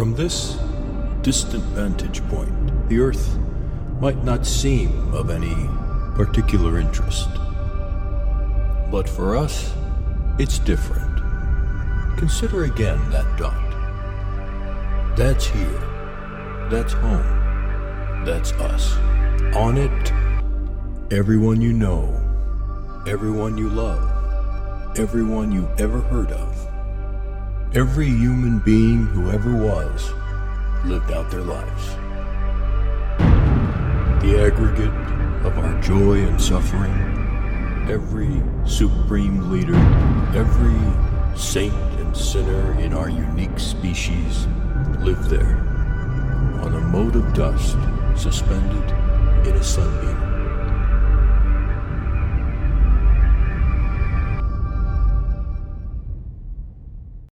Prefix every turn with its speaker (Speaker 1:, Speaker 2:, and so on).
Speaker 1: From this distant vantage point, the Earth might not seem of any particular interest. But for us, it's different. Consider again that dot. That's here. That's home. That's us. On it, everyone you know, everyone you love, everyone you've ever heard of, every human being who ever was, lived out their lives. The aggregate of our joy and suffering, every supreme leader, every saint and sinner in our unique species lived there, on a mote of dust suspended in a sunbeam.